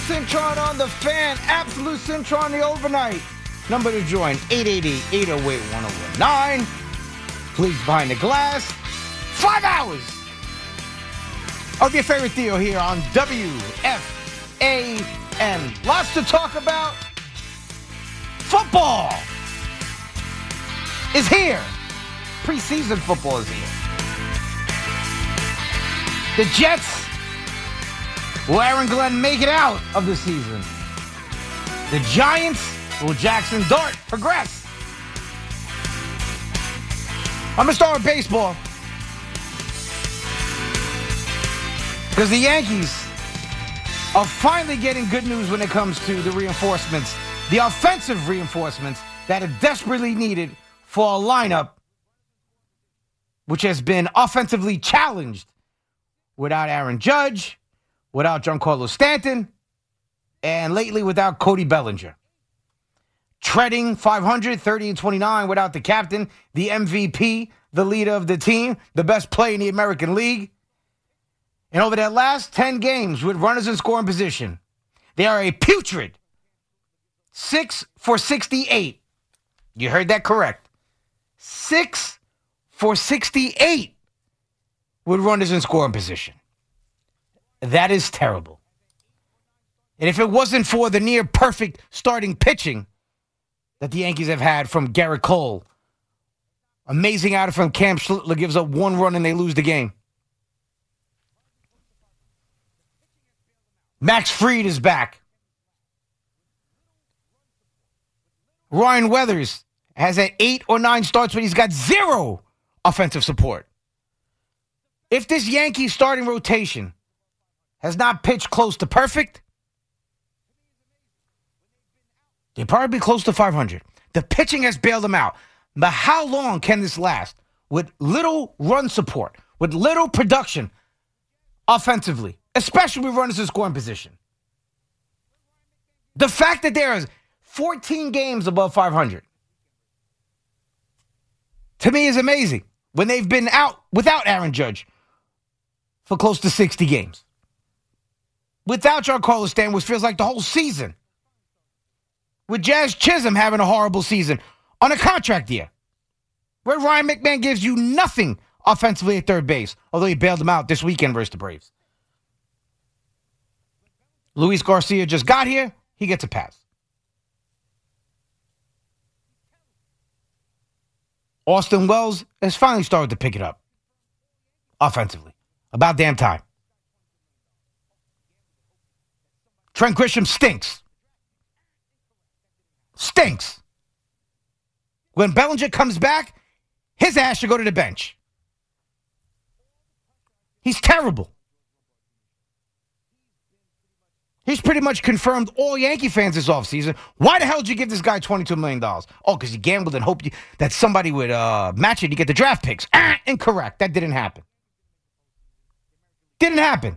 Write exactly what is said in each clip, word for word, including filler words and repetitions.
Cintron on the Fan. Absolute Cintron the overnight. Number to join, eight eight eight, eight oh eight, one oh one nine. Please behind the glass. Five hours of your favorite Theo here on W F A N. Lots to talk about. Football is here. Preseason football is here. The Jets, will Aaron Glenn make it out of the season? The Giants, will Jackson Dart progress? I'm going to start with baseball. Because the Yankees are finally getting good news when it comes to the reinforcements, the offensive reinforcements that are desperately needed for a lineup which has been offensively challenged without Aaron Judge, without Giancarlo Stanton, and lately without Cody Bellinger. Treading five hundred, thirty and twenty-nine without the captain, the M V P, the leader of the team, the best player in the American League. And over their last ten games with runners in scoring position, they are a putrid six for sixty-eight. You heard that correct. six for sixty-eight with runners in scoring position. That is terrible. And if it wasn't for the near perfect starting pitching that the Yankees have had from Garrett Cole, amazing out from Cam Schlittler gives up one run and they lose the game. Max Fried is back. Ryan Weathers has had eight or nine starts, but he's got zero offensive support. If this Yankees starting rotation has not pitched close to perfect, they'd probably be close to five hundred. The pitching has bailed them out. But how long can this last with little run support, with little production offensively, especially with runners in scoring position? The fact that there is fourteen games above five hundred, to me, is amazing. When they've been out without Aaron Judge for close to sixty games. Without Giancarlo Stanton, which feels like the whole season. With Jazz Chisholm having a horrible season on a contract year. Where Ryan McMahon gives you nothing offensively at third base, although he bailed him out this weekend versus the Braves. Luis Garcia just got here. He gets a pass. Austin Wells has finally started to pick it up offensively. About damn time. Trent Grisham stinks. Stinks. When Bellinger comes back, his ass should go to the bench. He's terrible. He's pretty much confirmed all Yankee fans this offseason. Why the hell did you give this guy twenty-two million dollars? Oh, because you gambled and hoped you, that somebody would uh, match it to get the draft picks. Ah, incorrect. That didn't happen. Didn't happen.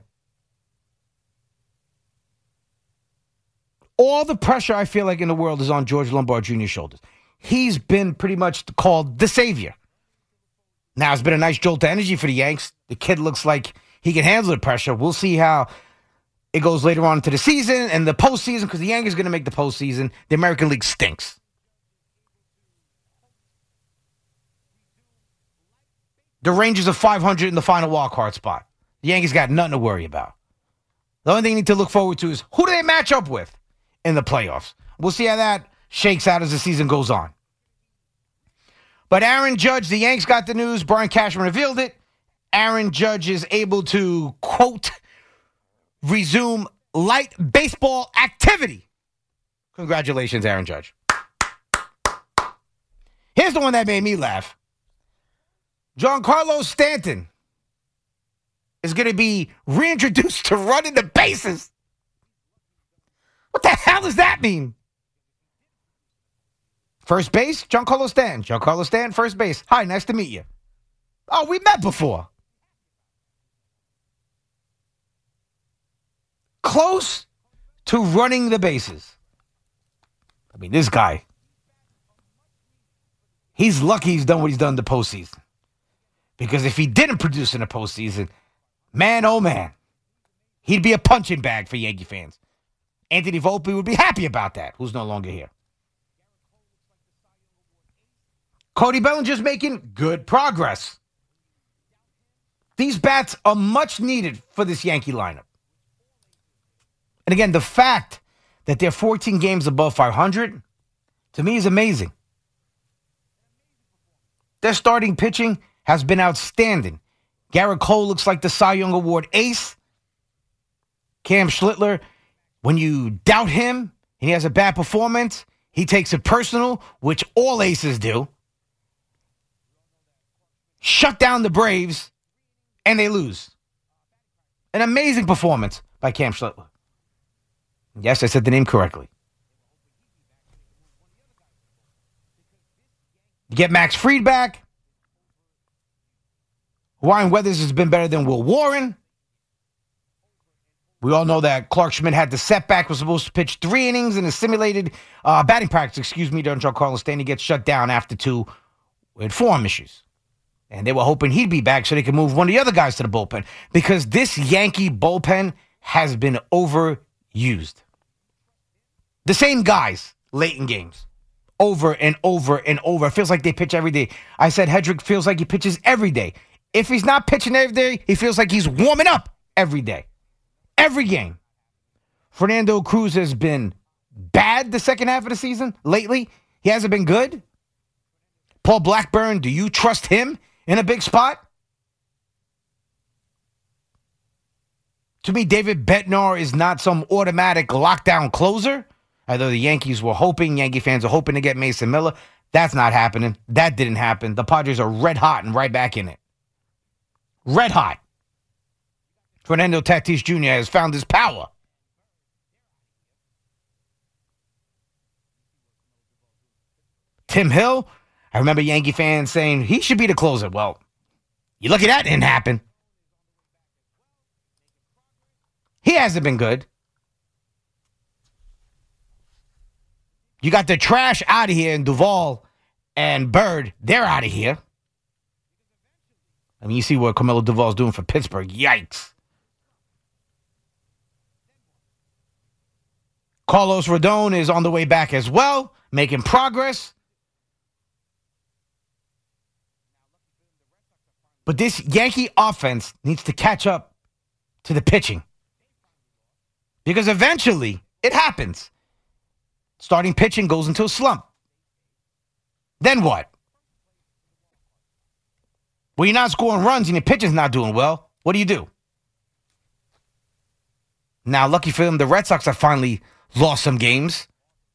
All the pressure I feel like in the world is on George Lombard Junior's shoulders. He's been pretty much called the savior. Now, it's been a nice jolt to energy for the Yanks. The kid looks like he can handle the pressure. We'll see how it goes later on into the season and the postseason, because the Yankees are going to make the postseason. The American League stinks. The Rangers are five hundred in the final wildcard spot. The Yankees got nothing to worry about. The only thing you need to look forward to is who do they match up with in the playoffs. We'll see how that shakes out as the season goes on. But Aaron Judge, the Yanks got the news. Brian Cashman revealed it. Aaron Judge is able to, quote, resume light baseball activity. Congratulations, Aaron Judge. Here's the one that made me laugh. Giancarlo Stanton is going to be reintroduced to running the bases. What the hell does that mean? First base, Giancarlo Stanton. Giancarlo Stanton, first base. Hi, nice to meet you. Oh, we met before. Close to running the bases. I mean, this guy, he's lucky he's done what he's done in the postseason. Because if he didn't produce in the postseason, man, oh man, he'd be a punching bag for Yankee fans. Anthony Volpe would be happy about that, who's no longer here. Cody Bellinger's making good progress. These bats are much needed for this Yankee lineup. And again, the fact that they're fourteen games above five hundred, to me, is amazing. Their starting pitching has been outstanding. Garrett Cole looks like the Cy Young Award ace. Cam Schlittler, when you doubt him and he has a bad performance, he takes it personal, which all aces do. Shut down the Braves, and they lose. An amazing performance by Cam Schlittler. Yes, I said the name correctly. You get Max Fried back. Ryan Weathers has been better than Will Warren. We all know that Clark Schmidt had the setback, was supposed to pitch three innings in a simulated uh, batting practice, excuse me, during Giancarlo Stanley gets shut down after two with form issues. And they were hoping he'd be back so they could move one of the other guys to the bullpen, because this Yankee bullpen has been overused. The same guys late in games, over and over and over. It feels like they pitch every day. I said Hedrick feels like he pitches every day. If he's not pitching every day, he feels like he's warming up every day. Every game. Fernando Cruz has been bad the second half of the season lately. He hasn't been good. Paul Blackburn, do you trust him in a big spot? To me, David Bednar is not some automatic lockdown closer. Although the Yankees were hoping, Yankee fans are hoping to get Mason Miller. That's not happening. That didn't happen. The Padres are red hot and right back in it. Red hot. Fernando Tatis Junior has found his power. Tim Hill, I remember Yankee fans saying he should be the closer. Well, you look at that, didn't happen. He hasn't been good. You got the trash out of here in Duvall and Bird. They're out of here. I mean, you see what Camilo Duvall's doing for Pittsburgh. Yikes. Carlos Rodon is on the way back as well, making progress. But this Yankee offense needs to catch up to the pitching. Because eventually, it happens. Starting pitching goes into a slump. Then what? Well, you're not scoring runs and your pitching's not doing well. What do you do? Now, lucky for them, the Red Sox have finally lost some games.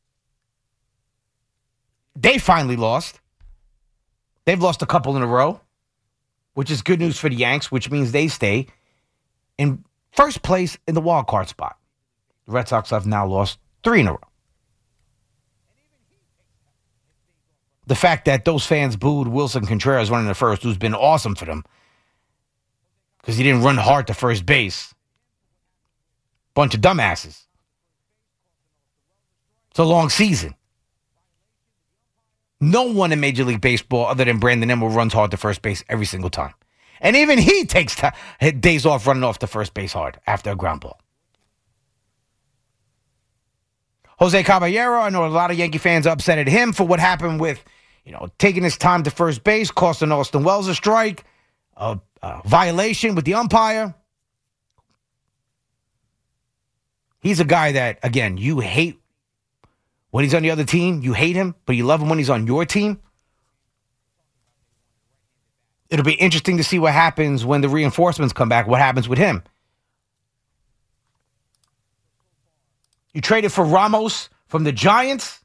They finally lost. They've lost a couple in a row, which is good news for the Yanks, which means they stay in first place in the wild card spot. The Red Sox have now lost three in a row. The fact that those fans booed Wilson Contreras running the first, who's been awesome for them, because he didn't run hard to first base. Bunch of dumbasses. It's a long season. No one in Major League Baseball other than Brandon Nimmo runs hard to first base every single time. And even he takes t- days off running off to first base hard after a ground ball. Jose Caballero, I know a lot of Yankee fans are upset at him for what happened with, you know, taking his time to first base, costing Austin Wells a strike, a, a violation with the umpire. He's a guy that, again, you hate when he's on the other team. You hate him, but you love him when he's on your team. It'll be interesting to see what happens when the reinforcements come back, what happens with him. You traded for Ramos from the Giants.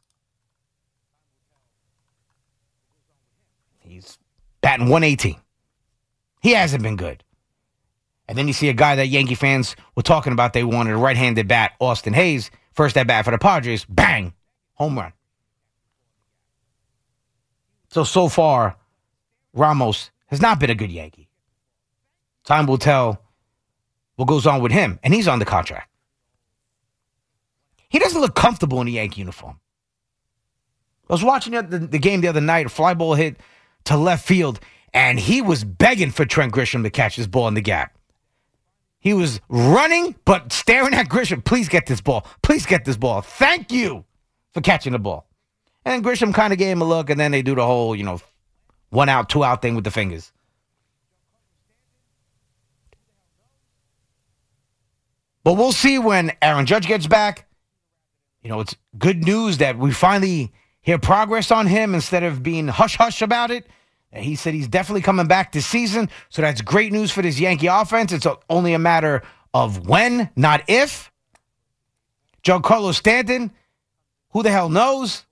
He's batting one eighteen. He hasn't been good. And then you see a guy that Yankee fans were talking about. They wanted a right-handed bat, Austin Hayes. First at bat for the Padres. Bang. Home run. So, so far, Ramos has not been a good Yankee. Time will tell what goes on with him. And he's on the contract. He doesn't look comfortable in the Yankee uniform. I was watching the, the game the other night. A fly ball hit to left field, and he was begging for Trent Grisham to catch his ball in the gap. He was running, but staring at Grisham. Please get this ball. Please get this ball. Thank you for catching the ball. And Grisham kind of gave him a look, and then they do the whole, you know, one out, two out thing with the fingers. But we'll see when Aaron Judge gets back. You know, it's good news that we finally hear progress on him instead of being hush-hush about it. He said he's definitely coming back this season, so that's great news for this Yankee offense. It's only a matter of when, not if. Giancarlo Stanton, who the hell knows?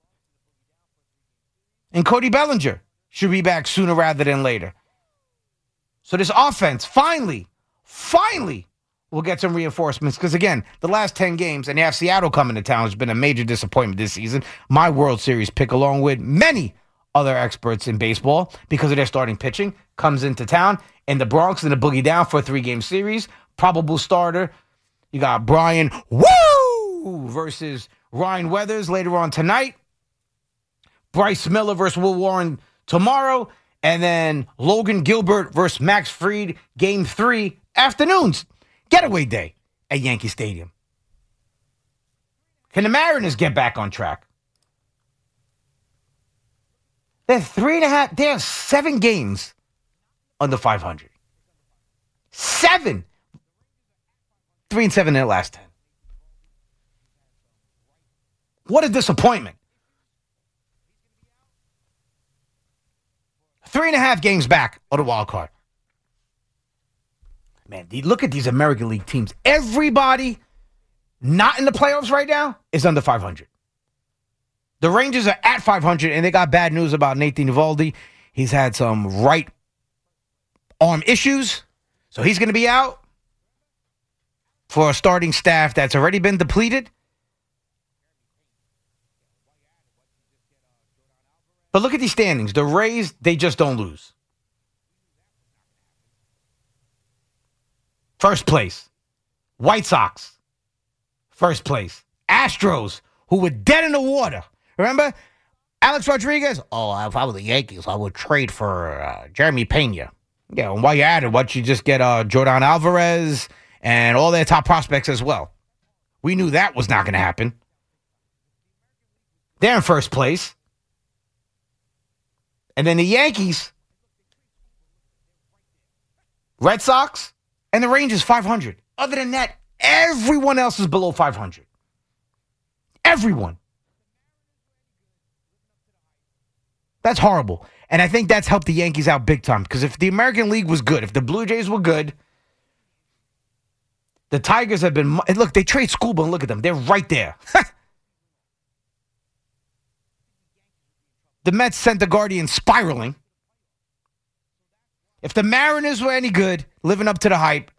And Cody Bellinger should be back sooner rather than later. So this offense, finally, finally, we'll get some reinforcements. Because, again, the last ten games, and you have Seattle coming to town, has been a major disappointment this season. My World Series pick, along with many other experts in baseball, because of their starting pitching, comes into town. And the Bronx and the Boogie down for a three-game series. Probable starter. You got Brian Woo versus Ryan Weathers later on tonight. Bryce Miller versus Will Warren tomorrow. And then Logan Gilbert versus Max Fried, game three, afternoons. Getaway day at Yankee Stadium. Can the Mariners get back on track? They're three and a half, they have seven games under five hundred. Seven. Three and seven in their last ten. What a disappointment. Three and a half games back on the wild card. Man, look at these American League teams. Everybody not in the playoffs right now is under five hundred. The Rangers are at five hundred, and they got bad news about Nathan Eovaldi. He's had some right arm issues, so he's going to be out for a starting staff that's already been depleted. But look at these standings. The Rays, they just don't lose. First place. White Sox. First place. Astros, who were dead in the water. Remember? Alex Rodriguez. Oh, if I were the Yankees, I would trade for uh, Jeremy Pena. Yeah, and while you're at it, why don't you just get uh, Jordan Alvarez and all their top prospects as well? We knew that was not going to happen. They're in first place. And then the Yankees, Red Sox, and the Rangers, five hundred. Other than that, everyone else is below five hundred. Everyone. That's horrible. And I think that's helped the Yankees out big time. Because if the American League was good, if the Blue Jays were good, the Tigers have been... Look, they trade Schoolboy, and look at them. They're right there. The Mets sent the Guardian spiraling. If the Mariners were any good, living up to the hype,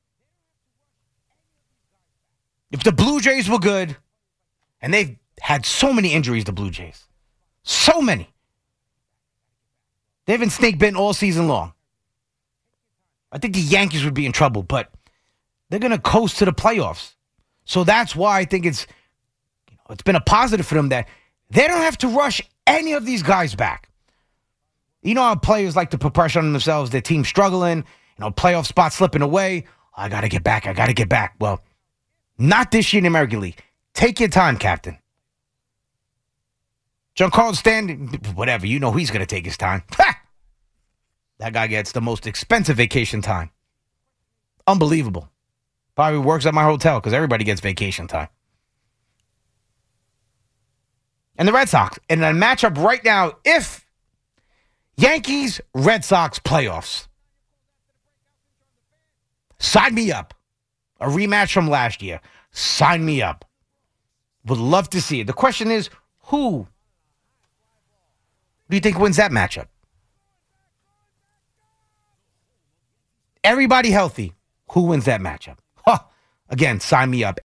if the Blue Jays were good, and they've had so many injuries, the Blue Jays. So many. They've been snake bitten all season long. I think the Yankees would be in trouble, but they're going to coast to the playoffs. So that's why I think it's, you know, it's been a positive for them that they don't have to rush any of these guys back. You know how players like to put pressure on themselves, their team struggling, you know, playoff spot slipping away. I got to get back. I got to get back. Well, not this year in the American League. Take your time, Captain. Giancarlo Stanton, whatever, you know he's going to take his time. Ha! That guy gets the most expensive vacation time. Unbelievable. Probably works at my hotel because everybody gets vacation time. And the Red Sox, in a matchup right now, if Yankees, Red Sox playoffs, sign me up. A rematch from last year. Sign me up. Would love to see it. The question is, who do you think wins that matchup? Everybody healthy. Who wins that matchup? Huh. Again, sign me up.